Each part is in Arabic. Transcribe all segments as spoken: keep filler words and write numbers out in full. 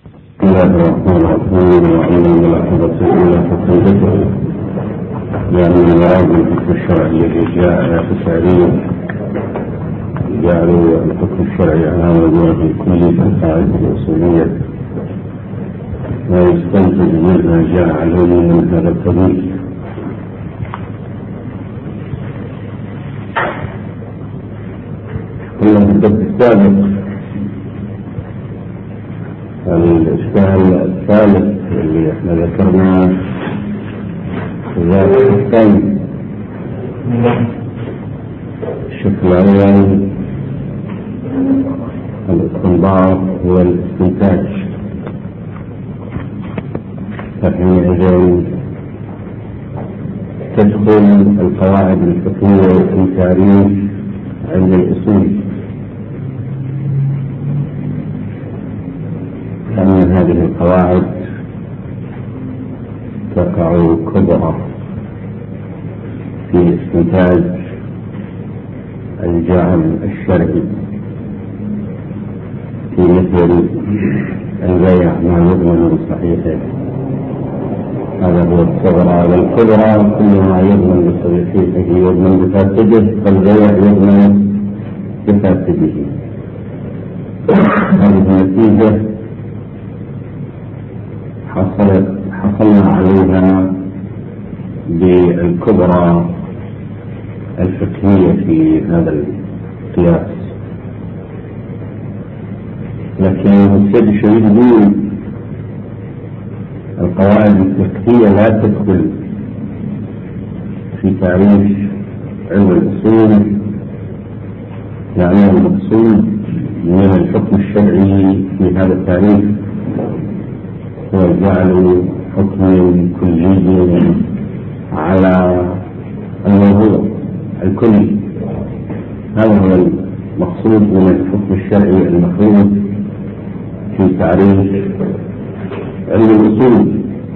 بسم الله الرحمن الرحيم. وعلم ملاحظة إلى حقيقته لأن المراد بالحكم الشرعي الذي جاء في التعريف جعلوا الحكم الشرعي على وجهه الكلي في القاعدة الأصولية ويستنتج منها جاء عليه من هذا التاريخ. كنا في الدرس السابق الإشكال الثالث اللي احنا ذكرناه ذات الثاني. الشكل الأول الاستنباط والاستنتاج، فحينئذ تدخل القواعد الفقهية في تعريف علم الأصول، لأن هذه القواعد تقع كبرى في استنتاج الجعل الشرعي في مثل البيع ما يضمن بصحيحه. هذا هو الصغرى، والكبرى كل ما يضمن بصحيحه يضمن بفاسده، فالبيع يضمن بفاسده. هذه النتيجة حصلت حصلنا عليها بالكبرى الفقهية في هذا القياس، لكن السيد الشريف يقول القواعد الفقهية لا تدخل في تعريف علم الأصول، يعني المقصود من الحكم الشرعي في هذا التعريف هو جعل حكم كلي على الموضوع الكلي. هذا هو المقصود من الحكم الشرعي المفروض في تعريف علم الأصول.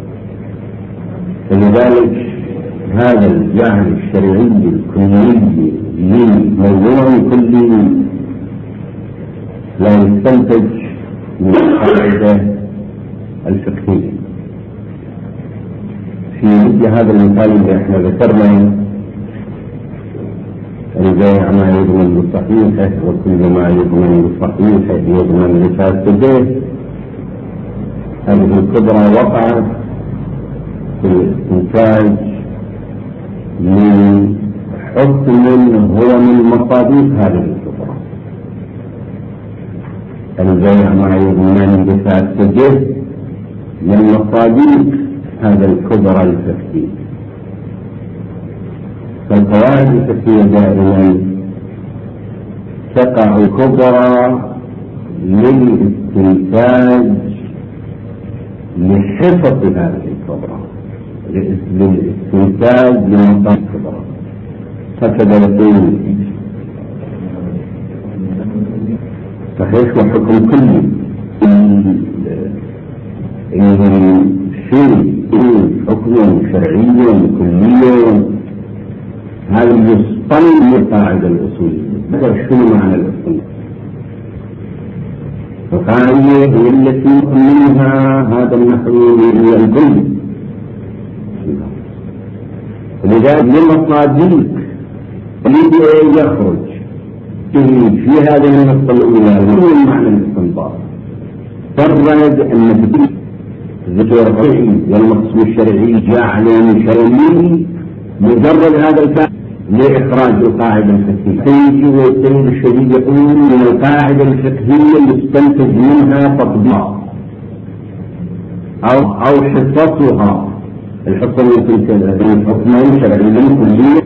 فلذلك هذا الجعل الشرعي الكلي لموضوع كلي لا يستنتج من القاعدة الفقهية. في مثل هذا المثال اللي احنا ذكرنا البيع ما يضمن بصحيحه وكل ما يضمن بصحيحه يضمن بفاسده، هذه الكبرى وقعت في الاستنتاج من حكم هو من مصادق هذه الكبرى. البيع ما يضمن بفاسده من مصادق هذا الكبرى الفقهي. فالقواعد الفقهية دائما تقع كبرى للاستنتاج لحفظ هذه الكبرى، للاستنتاج لمصادق الكبرى. هكذا يقول صحيح وحكم كلي شيء حكم شرعي كلي، هذا يصطنع القاعدة الأصولية. هذا شنو معنى الأصول؟ القاعدة هي التي منها هذا النحو هي الكل، ولذلك لمصادق الذي يخرج في هذه النقطة الأولى هو معنى الاستنباط. فرد أن ذكر الشرعي والمقصود الشرعي جعل شرعي مجرد هذا الفعل لإخراج القاعدة الفقهية. سيدي والسيد الشريف يقول من القاعدة الفقهية يستنتج منها تطبيق أو أو حصتها. الحصة من حكمين شرعيين كلية.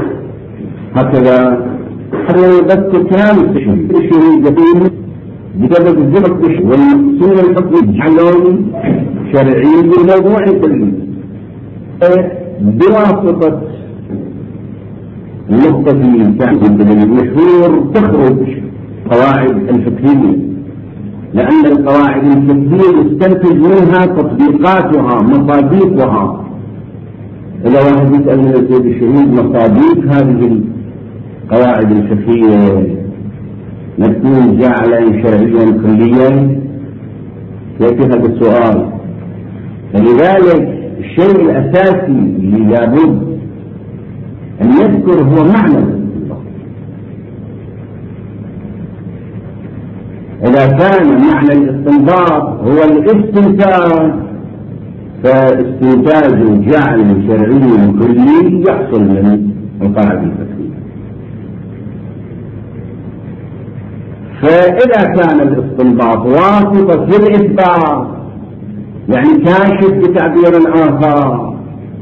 هكذا هذا بس كلام الشريف يقول بسبب الزمن والمقصود الحكم جعلهم شرعي بموضوع كلي بواسطة النقطة في المشهور تخرج قواعد الفقهية، لأن القواعد الفقهية يستنتج منها تطبيقاتها مصادقها. إذا واحد يسأل من السيد الشهيد مصادق هذه القواعد الفقهية نكون جعلا شرعيا كليا، يأتي هذا السؤال. فلذلك الشيء الأساسي اللي لابد أن يذكر هو معنى الاستنباط. إذا كان معنى الاستنباط هو الاستنتاج فاستنتاج جعل شرعي كلي يحصل من القاعدة الفقهية. فإذا كان الاستنباط واسطة في الإثبات يعني كاشف بتعبير آخر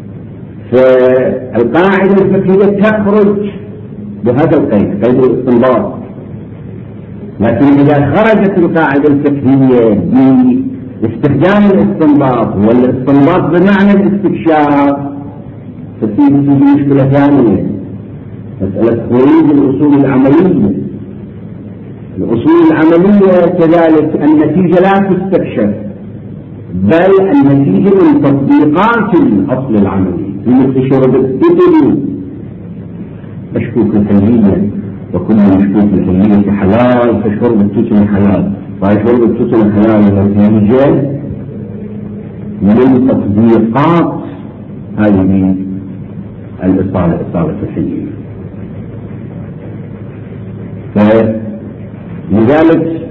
فالقاعدة الفقهية تخرج بهذا القيد، قيد الاستنباط. لكن إذا خرجت القاعدة الفقهية باستخدام الاستنباط والاستنباط بمعنى الاستكشاف تصير مشكلة ثانية، مسألة خروج الأصول العملية. الأصول العملية كذلك النتيجة لا تستكشف بل النتيجة من تطبيقات الأصل العملي، مثل شرب التتر مشكوك الحلية وكل مشكوك الحلية حلال فشرب التتر حلال، فشرب التتر حلال نتيجة من تطبيقات هذه الإصالة إصالة الحلية. فلذلك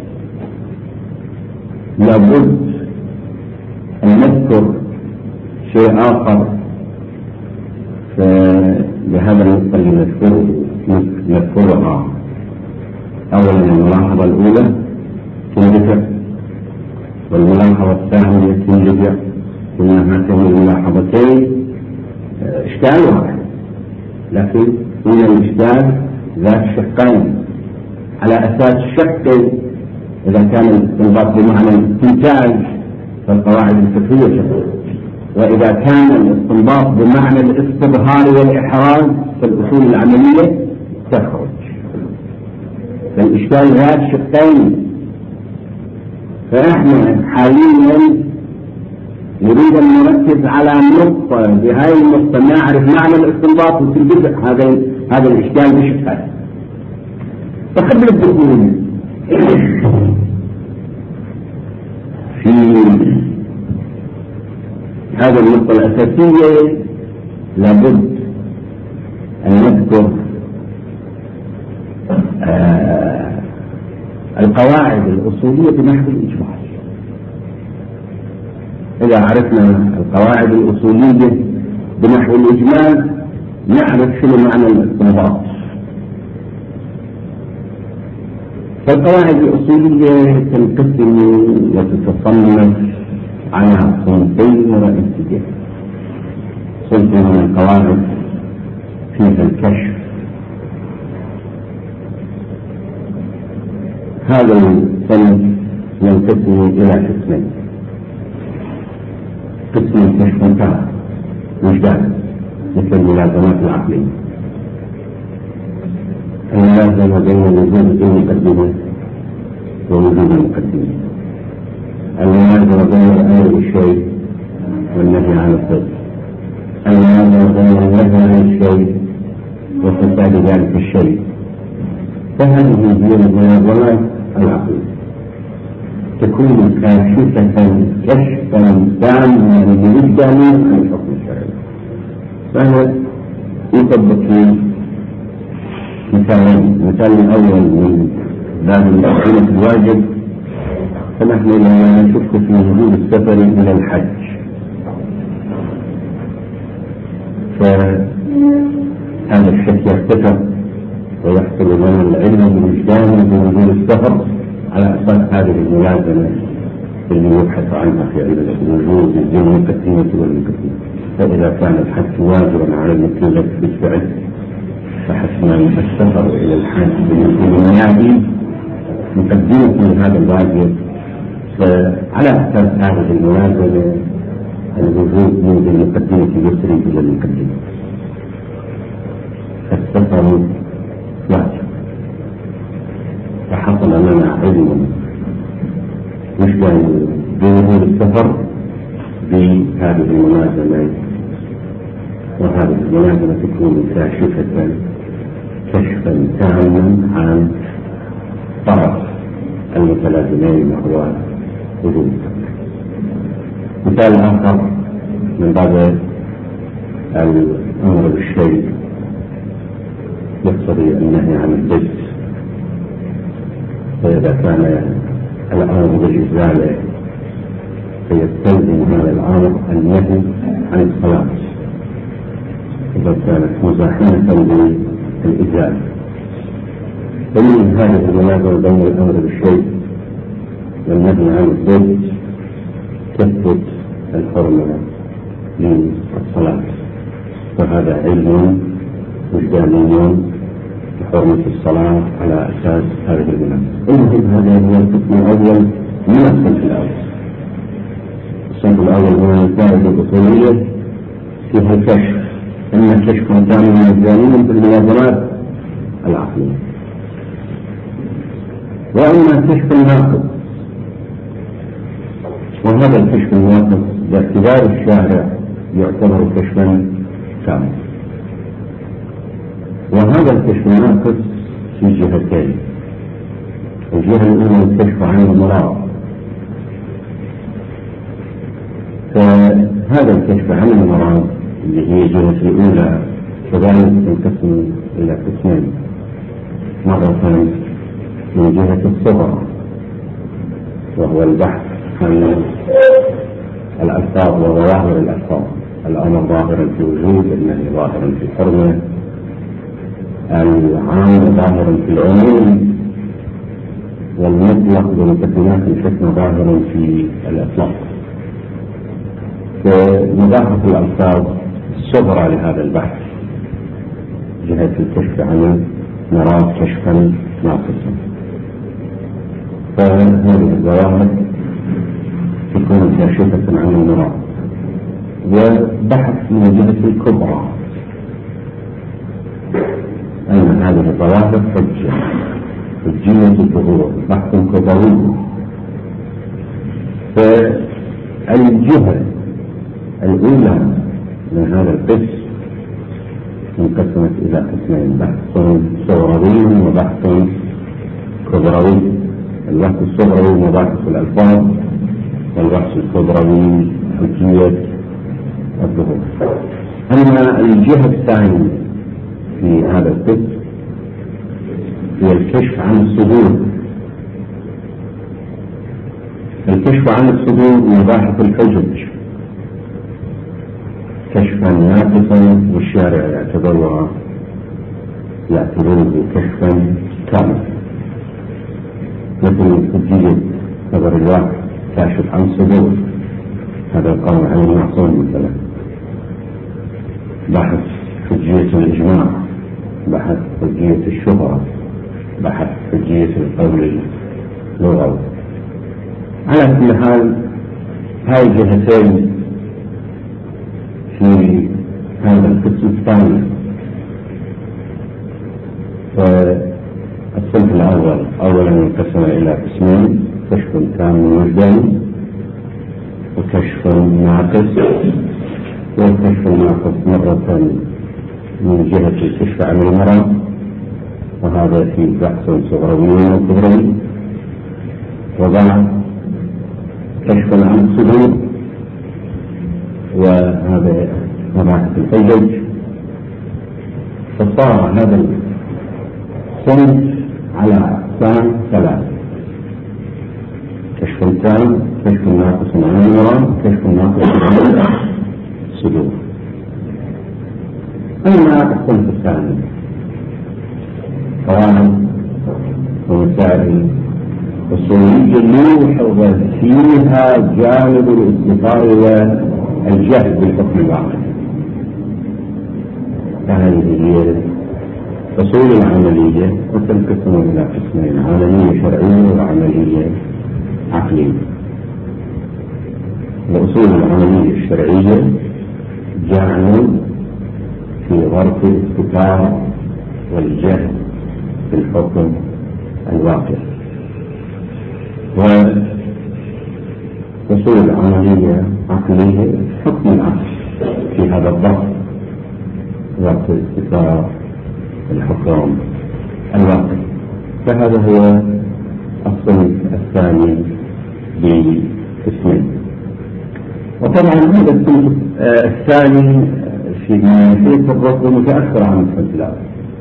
لابد أن نذكر شيء آخر لهذا النقطة اللي نذكره نذكرها. أولا الملاحظة الأولى تندفع، والملاحظة الثانية تندفع. كنا هاتين الملاحظتين إشكال واحد، لكن من الإشكال ذات شقين على أساس شق. إذا كان الاستنباط بمعنى الاستنتاج فالقواعد الفقهية تخرج، وإذا كان الاستنباط بمعنى الاستظهار والإحراز فالأصول العملية تخرج. فالإشكال ذات شقين. فإحنا حاليا نريد أن نركز على نقطة، بهاي النقطة نعرف معنى الاستنباط وتنبذ هذا هذا الإشكال بشقين. فقبل الدخول في هذه النقطة الأساسية لابد أن نذكر آه القواعد الأصولية بنحو الإجمال. إذا عرفنا القواعد الأصولية بنحو الإجمال نعرف شنو معنى الاستنباط. فالقواعد الأصولية تنقسم وتتصنف على صنفين رئيسيين. صنف من القواعد فيها الكشف، هذا الصنف ينقسم إلى قسمين. قسم كشف تام وجدان مثل الملازمات العقلية، الملازمة بين وجود المقدمة ووجود المقدمة، الملازمة بين الأمر بالشيء والنهي عن الضد، الملازمة بين النهي عن الشيء وفساد ذلك الشيء. فهذه هي الملازمات العقلية تكون كاشفة كشفا تاما جدا عن الحكم الشرعي. فهذا يطبق في مثالين. المثال الأول من باب الأسئلة الواجب، فنحن لما نشك في وجود السفر إلى الحج فهذا الشك يرتفع ويحصل لنا العلم بالوجدان بوجود السفر على أساس هذه الملازمة اللي يبحث عنها في علم الوجود بين المقدمة والمقدمة. فإذا كان الحج واجبا على المكلف بالفعل فحسنا السفر إلى الحج بالمنادي مقدمة من هذا الواجب. فعلى أساس هذه الملازمة الوجود من المقدمة يسري إلى المقدمة. السفر واجب، فحصل لنا علم يشبه بوجود السفر بهذه الملازمة، وهذه الملازمة تكون كاشفة كشفا تاما عن طرف المتلازمين وهو وجود السفر. مثال آخر من باب الأمر بالشيء يقتضي النهي عن الضد، فإذا كان الأمر بالإزالة فيستلزم هذا الأمر النهي عن الصلاة إذا كانت مزاحمة بالإزالة. ومن هذه المنازل بين الأمر بالشيء والنهي عن الضد تثبت الحرمة للصلاة، فهذا علم وجداني بحرمة الصلاة على أساس هذه المنازل. المهم هذا هو القسم الأول من الصنف الأول. الصنف الأول من المسائل الأصولية فيها الكشف، إما كشف تام وجداني بالملازمات العقلية، وإما كشف ناقص، وهذا الكشف الناقص باعتبار الشارع يعتبر كشفا تاما. وهذا الكشف الناقص في جهتين. الجهة الأولى الكشف عن المراد، فهذا الكشف عن المراد اللي هي الجهة الأولى كذلك تنقسم إلى قسمين، مرة من جهة الصغرى وهو البحث عن الألفاظ وظواهر الألفاظ، الأمر ظاهرا في وجود، النهي ظاهرا في حرمة، العام ظاهرا في العموم، والمطلق بمقدمات الحكمة ظاهرا في الإطلاق. فمباحث الألفاظ الصغرى لهذا البحث جهة الكشف عن مراد كشفا ناقصا، فهذه الظواهر تكون كاشفة عن المراد. وبحث من الجهة الكبرى أن هذه الظواهر حجة حجية الظهور، بحث كبروي. فالجهة الأولى من هذا القسم انقسمت إلى قسمين، بحث صغروي وبحث كبروي. البحث الصغروي مباحث الألفاظ، والبحث الكبروي حجية الظهور. أما الجهة الثانية في هذا القسم هي الكشف عن الصدور. الكشف عن الصدور مباحث الحجج كشفا ناقصا، والشارع يعتبرها يعتبره كشفا كاملا، مثل حجية نظر الواحد كاشف عن صدور، هذا القول عن المعصوم مثلا. بحث حجية الإجماع، بحث حجية الشهرة، بحث حجية القول اللغوي. على كل حال هاي جهتين في هذا القسم الثاني. فالصنف الأول أولا انقسم إلى قسمين، كشف تام وجداني وكشف ناقص. والكشف الناقص مرة من جهة الكشف عن المرض، وهذا في بحث صغروي وكبروي. وبعد كشف عن الصدور، وهذا مباحث الحجج. فصار هذا الصنف على أقسام ثلاث: كشف تام، كشف ناقص عن المرض، كشف ناقص عن الصدور. أما الصنف الثاني قواعد ومسائل أصولية يوحظ فيها جانب الاستقرار والجهل بالحكم الواقعي. فهذه هي الأصول العملية، وتنقسم إلى قسمين: عملية شرعية وعملية عقلية. الأصول العملية الشرعية جعل في ظرف الاستقرار والجهل بالحكم الواقعي، وأصول عملية عقلية حكم العقل في هذا الظرف، ظرف الاستقرار الحكم الواقعي. فهذا هو الصنف الثاني بقسمين. وطبعا هذا الصنف الثاني في ناحية الرد متأخر عن الصنف الأول،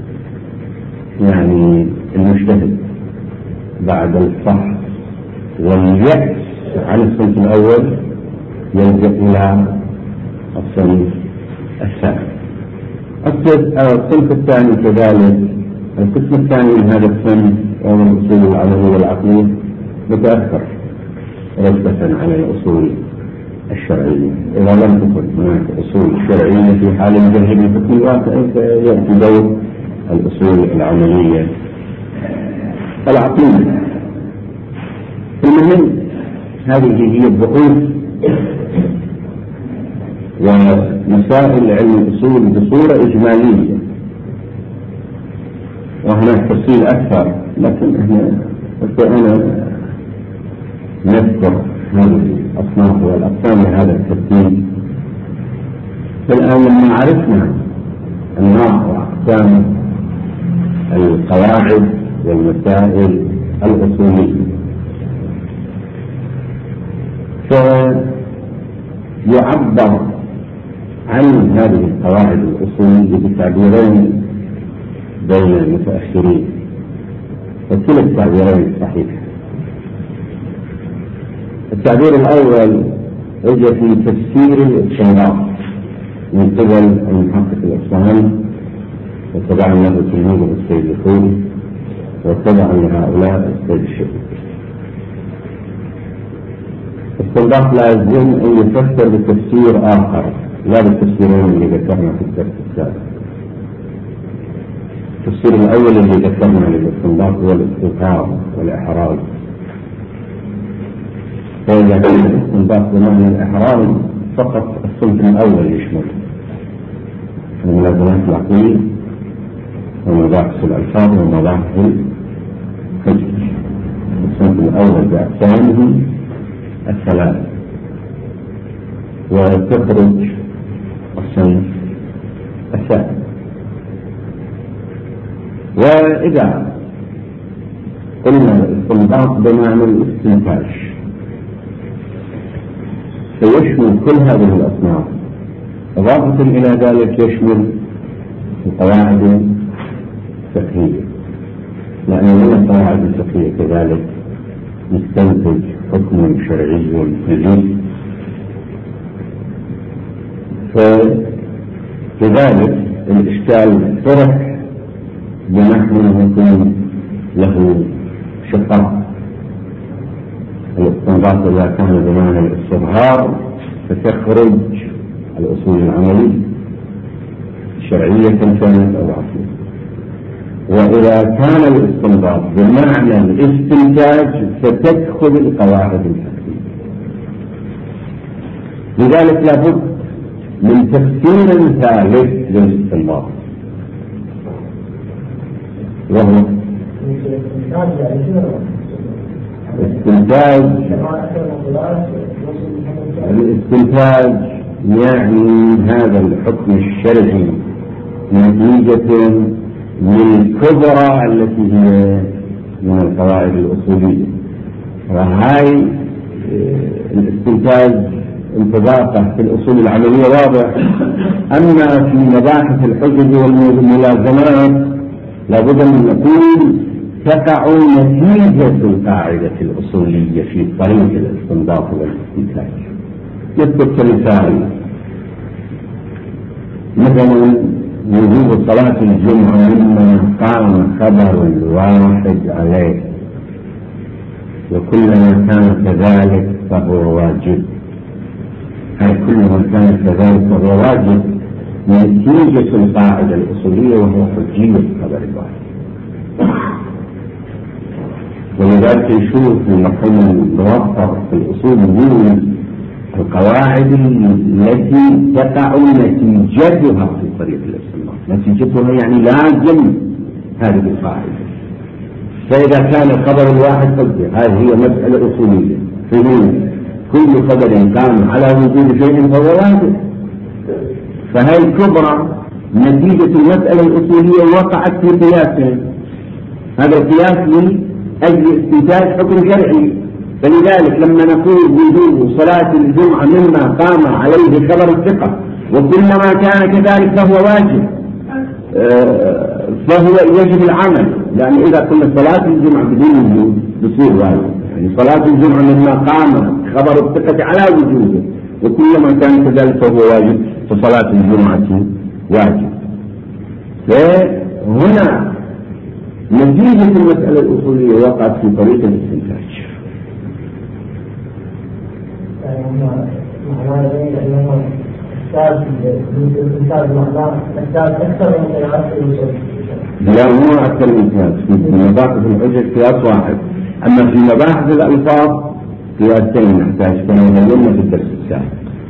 يعني المجتهد بعد الفحص واليأس عن الصنف الأول يلجأ إلى الصنف الثاني. الصنف الثاني كذلك، القسم الثاني من هذا الصنف وهو الأصول العملية والعقلية متأخر رتبة على الأصول الشرعية. إذا لم تكن هناك أصول شرعية في حال الجهل بالحكم الواقع يأتي دور الأصول العملية العقلية. المهم هذه هي البحوث ومسائل علم الأصول بصورة إجمالية، وهناك تفصيل أكثر، لكن احنا أنا نذكر هذه الأصناف والأقسام لهذا الترتيب. فالآن لما عرفنا أنواع وأقسام القواعد والمسائل الأصولية، فيعبر عن هذه القواعد الأصولية بتعبيرين بين المتأخرين، وكلا التعبيرين صحيح. التعبير الأول وجد في تفسير الاستنباط من قبل المحقق الإصفهاني، وتبعا له تلميذه السيد الخوي، وتبعا لهؤلاء السيد الشيخ. الاستنباط لازم أن يفسر بتفسير آخر لا بالتفسيرين اللي ذكرنا في الدرس السابق. التفسير الأول اللي ذكرنا للاستنباط هو الاستظهار والإحراز. فإذا كان الاستنباط بمعنى الإحراز فقط الصنف الأول يشمل الملازمات العقلية ومباحث الألفاظ ومباحث الحجج. الصنف الأول بأقسامه الثلاث، وتخرج الصنف الثاني. وإذا قلنا الاستنباط بمعنى الاستنتاج فيشمل كل هذه الأصناف، إضافة إلى ذلك يشمل القواعد الفقهية، لأن من القواعد الفقهية كذلك يستنتج حكم شرعي جديد. فكذلك الإشكال طرح بنحو يكون له شقاق. الاستنباط إذا كان بمعنى الاستظهار فتخرج الأصول العملية شرعية كانت أو عقلية، وإذا كان الاستنباط بمعنى الاستنتاج فتدخل القواعد الفقهية. لذلك لابد من تفسير ثالث للاستنباط، وهو الاستنتاج. الاستنتاج يعني هذا الحكم الشرعي نتيجة من الكبرى التي هي من القواعد الأصولية، وهاي الاستنتاج انطباقه في الأصول العملية واضح. أما في مباحث الحجج والملازمات لابد من نقول تقع نتيجة القاعدة الأصولية في طريق الاستنباط والاستنتاج. نذكر كمثال مثلا وجوب صلاة الجمعة مما قام خبر واحد عليه، وكلما كان كذلك فهو واجب. أي كلما كان كذلك فهو واجب نتيجة القاعدة الأصولية وهو حجية الخبر الواحد. ولذلك نشوف المفهوم الموفر في الأصول من القواعد التي تقع نتيجتها في طريق الاستنباط، نتيجتها يعني لازم هذه القاعدة. فإذا كان الخبر الواحد حجة، هذه هي مسألة أصولية، فهي كل خبر قام على وجود شيء فهو واجب. فهي الكبرى نتيجة المسألة الأصولية وقعت في قياسه، هذا القياس من أجل استنتاج حكم شرعي، فلذلك لما نقول وجوب صلاة الجمعة مما قام عليه خبر الثقة وكلما كان كذلك فهو واجب فهو يجب العمل، لأن إذا قلنا صلاة الجمعة بدون وجوب بصير واجب، يعني صلاة الجمعة مما قام خبر الثقة على وجوده وكلما كان كذلك فهو واجب فصلاة الجمعة واجب. فهنا نتيجة المسألة الأصولية وقعت في طريق الاستنتاج. لا مو أكثر من قياس، في مباحث الحجة قياس واحد، أما في مباحث الألفاظ قياسين نحتاج كما بينا في الدرس السابق.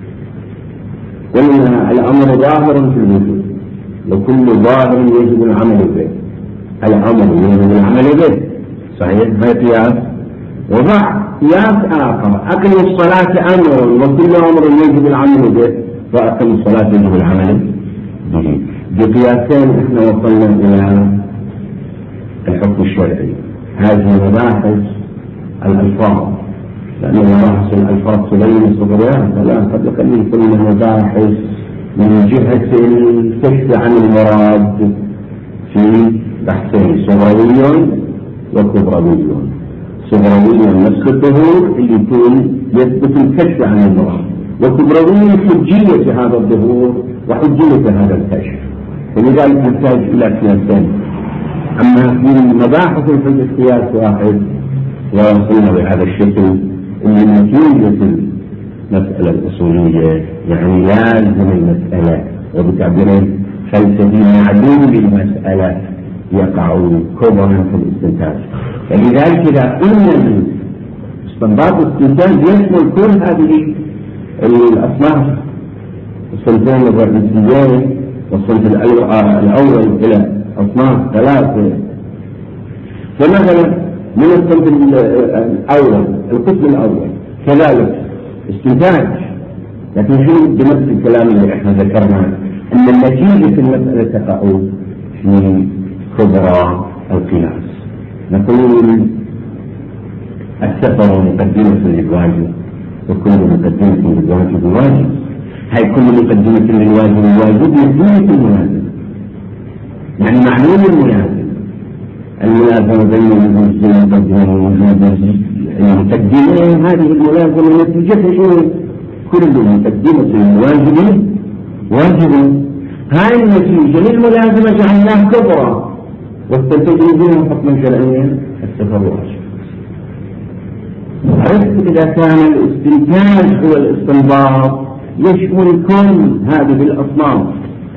قلنا الأمر ظاهر في الوجود وكل ظاهر يجب العمل به، الأمر يجب العمل به صحيح، هذا قياس. وضع قياس آخر أقم الصلاة أمر وكل أمر يجب العمل به فأقم الصلاة يجب العمل به. بقياسين احنا وصلنا إلى الحكم الشرعي. هذه مباحث الألفاظ، لأن مباحث الألفاظ تبين صغرها، فلا قد يخلي كل مباحث من جهة الكشف عن المراد في بحثين صغروي وكبروي. صغروي نفس الظهور اللي يكون يثبت الكشف عن المراد، وكبروي حجية هذا الظهور وحجية هذا الكشف، ولذلك نحتاج إلى قياسين. أما في مباحث الحجة قياس واحد ووصلنا بهذا الشكل اللي نتيجة المسألة الأصولية يعني لازم المسألة وبتعبير فلسفي معلوم المسألة يقع كبرا في الاستنتاج. فلذلك إذا قلنا استنباط الاستنتاج يشمل كل هذه الأصناف، الصنفين الرئيسيين والصنف الأول إلى أصناف ثلاثة. فمثلا من الصنف الأول القسم الأول كذلك استنتاج، لكن شو بنفس الكلام اللي احنا ذكرنا أن النتيجة في المسألة تقع في كبرى القياس. نقول السفر مقدمة للواجب وكل مقدمة للواجب واجب، هاي كل مقدمة للواجب الواجب نتيجة الملازمة، يعني معلوم الملازمة الملازمة بين الوجود المقدمة والوجود المقدمة، هذه الملازمة نتيجتها شنو؟ كل مقدمة للواجب واجب. هاي النتيجة للملازمة جعلناها كبرى واستنتجنا بها حكما شرعيا السفر واجب. عرفت إذا كان الاستنتاج هو الاستنباط يشمل كل هذه الأصناف.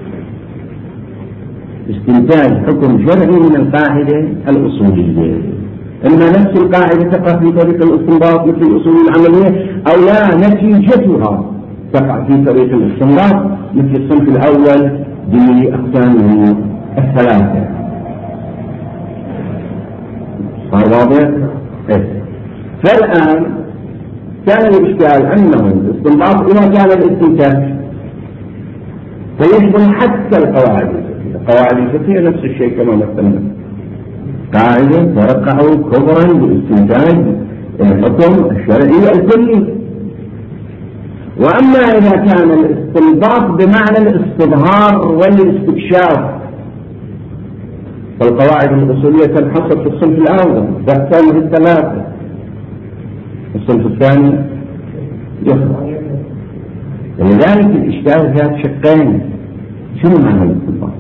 استنتاج حكم شرعي من القاعدة الأصولية، إما نفس القاعدة تقع في طريق الاستنباط مثل الأصول العملية، أو لا نتيجتها تقع في طريق الاستنباط مثل الصنف الأول بأقسامه الثلاثة. صار واضح؟ إيه. فالآن كان الإشكال أنه الاستنباط إذا كان الاستنتاج فيشمل حتى القواعد الفقهية. القواعد الفقهية نفس الشيء كما مثلنا، قاعدة ترقع كبرا باستنتاج الحكم الشرعي الكلي. وأما إذا كان الاستنباط بمعنى الاستظهار والاستكشاف فالقواعد الأصولية تنحصر في الصنف الأول بأقسامه الثلاثة، الصنف الثاني يخرج. ولذلك الإشكال ذات شقين، شنو معنى الاستنباط؟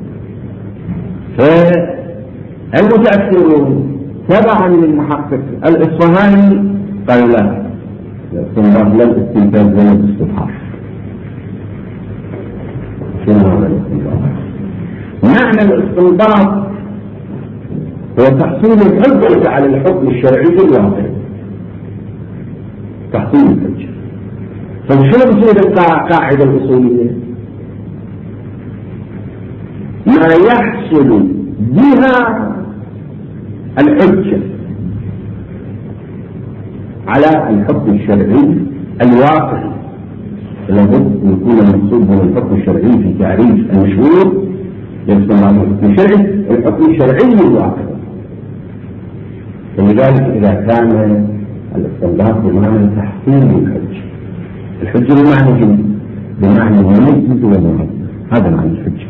فالمتأثرون تبعا للمحقق الإصفهاني قالوا لا، الاستنباط لا الاستنتاج ولا الاستظهار. شنو معنى الاستنباط؟ معنى الاستنباط هو تحصيل الحجة على الحكم الشرعي الواقع، تحصيل الحجة. فشو بصير القاعدة الأصولية؟ ما يحصل بها الحجة على الحكم الشرعي الواقع، لابد يكون المقصود من الحكم الشرعي في تعريف المشهور يسمى الحكم الشرعي الحكم الشرعي الواقع. فلذلك إذا كان الاستنباط بمعنى تحصيل الحجة. الحجة بمعنى جنس، بمعنى المنجز والمنجز، هذا معنى الحجة.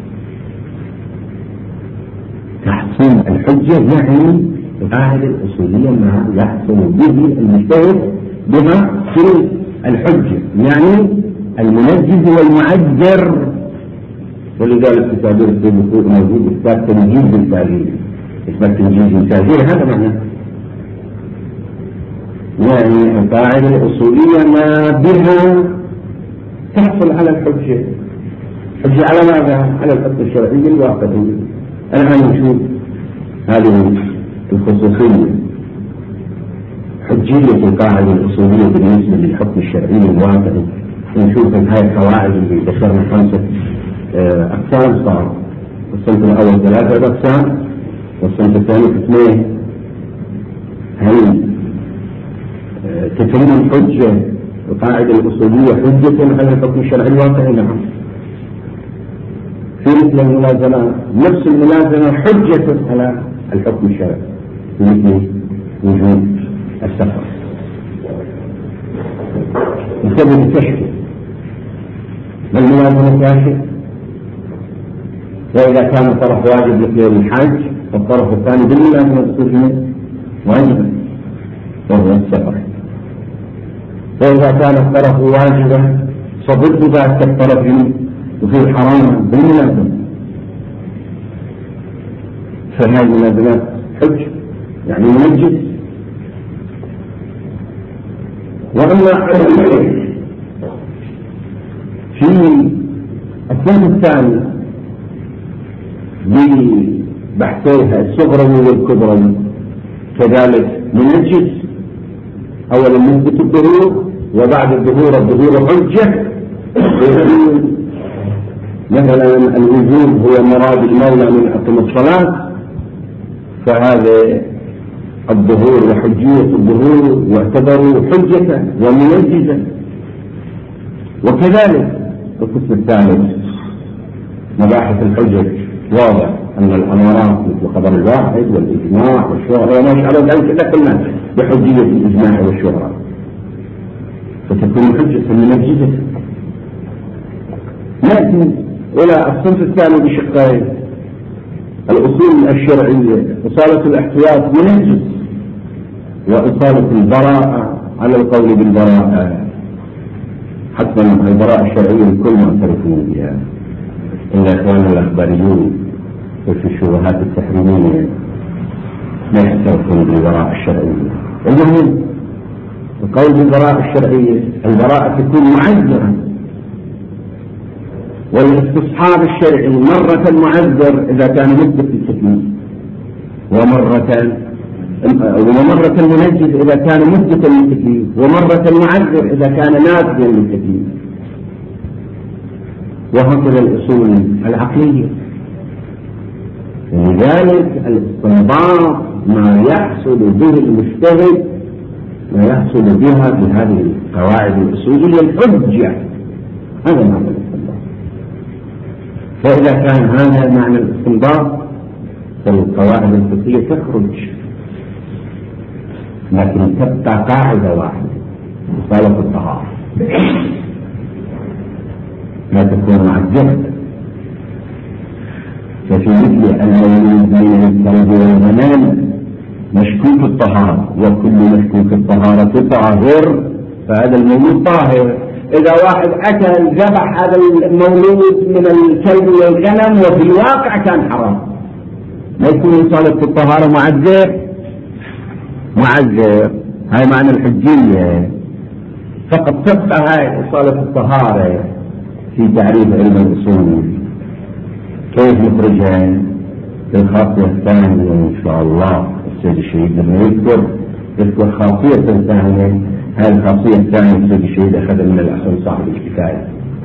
تحصيل الحجة يعني القاعدة الأصولية ما يحصل به المجتهد بها في الحجة، يعني المنجز والمعذر. ولذلك في تعبير الدين موجود إثبات تنجيز التعليل، إثبات تنجيز التعليل هذا معناه، يعني القاعدة الأصولية ما بها تحصل على الحجة. حجة على ماذا؟ على الحكم الشرعي الواقعي. الآن نشوف هذه الخصوصية، حجية القاعدة الأصولية بالنسبة للحكم الشرعي الواقعي. نشوف هاي القواعد اللي ذكرنا خمسة أقسام، صار الصنف الأول ثلاثة أقسام والصنف الثاني اثنين. هل تتم الحجة القاعدة الأصولية حجة على الحكم الشرعي الواقعي؟ نعم. في مثل الملازمة، نفس الملازمة حجة على الحكم الشرعي في مثل وجود السفر بسبب التشكيل. الملازمة كاشف، وإذا كان الطرف واجب مثل الحج فالطرف الثاني بالملازمة تكون واجبا وهو السفر. وإذا كان الطرف واجبا فضد ذاك الطرف وفي حرام بالملازمة، فهذه الملازمات حج يعني منجز. وأما في الصنف الثاني ببحثيها الصغرى والكبرى كذلك منجز، أولا نثبت الظهور وبعد الظهور الظهور حجة. مثلا الوجوب هو مراد المولى من أقم الصلاة، فهذا الظهور وحجية الظهور يعتبر حجة ومنجزا. وكذلك القسم الثالث مباحث الحجج، واضح أن الأمارات مثل خبر الواحد والإجماع والشهرة وما شابه ذلك كلها بحجية الإجماع والشهرة، فتكون حجة منجزة. نأتي إلى الصنف الثاني بشقين، الأصول الشرعية، إصالة الاحتياط منجز، وإصالة البراءة على القول بالبراءة. حتى البراءة الشرعية الكل معترفون بها إلا إخواننا الأخباريون وفي الشبهات التحريمية لا يعترفون بالبراءة الشرعية. المهم القول بالبراءة الشرعية البراءة تكون معذرة، والاستصحاب الشرعي مرة معذر إذا كان مثبت للتكليف، ومرة ومرة منجز إذا كان مثبتا للتكليف، ومرة معذر إذا كان نافذا للتكليف. وهكذا الأصول العقلية. لذلك الاستنباط ما يحصل به المجتهد ما يحصل بها بهذه القواعد الأصولية الحجة، هذا معنى الاستنباط. فإذا كان هذا معنى الاستنباط فالقواعد الفقهية تخرج، لكن تبقى قاعدة واحدة إصالة الطهارة، لا تكون معجزة. ففي مثل المولود بين الكلب والبنان مشكوك الطهارة، وكل مشكوك الطهارة طاهر، فهذا المولود طاهر. إذا واحد أكل ذبح هذا المولود من الكلب والغنم وفي الواقع كان حرام، ما يكون إصالة الطهارة معذر معذر. هاي معنى الحجية، فقط تبقى هاي إصالة الطهارة في تعريف علم الأصول. كيف نخرجها؟ الخاصية الثانية إن شاء الله السيد الشهيد لما يذكر يذكر خاصية ثانية. هاي الخاصية الثانية السيد الشهيد أخذ من الأخ صاحب الكفاية.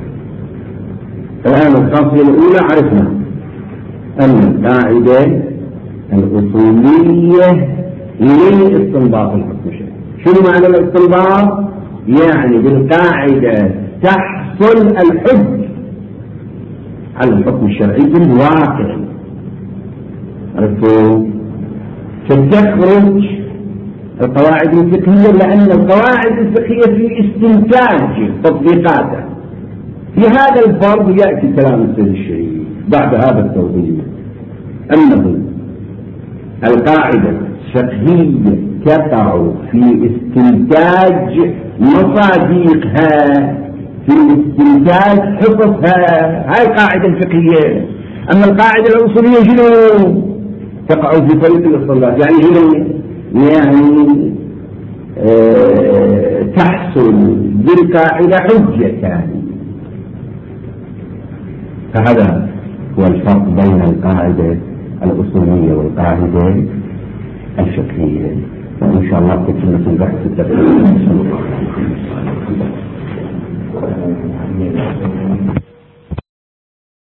الآن الخاصية الأولى عرفنا أن القاعدة الأصولية للاستنباط الحكم الشرعي. شنو معنى الاستنباط؟ يعني بالقاعدة تحصل الحج على الحكم الشرعي بالواقع. عرفتوا؟ فتخرج القواعد الفقهية لأن القواعد الفقهية في استنتاج تطبيقاتها في هذا الفرض يأتي كلام السيد الشريف بعد هذا التوضيح أنه القاعدة الفقهية تقع في استنتاج مصادقها في استنتاج حقوقها، هاي القاعدة الفقهية. أما القاعدة الأصولية شنو؟ تقع في طريق الاصطلاح، يعني شنو؟ يعني اه تحصل بالقاعدة حجة ثانية. فهذا هو الفرق بين القاعدة الأصولية والقاعدة الفقهية. وإن شاء الله تتم البحث التفصيلي.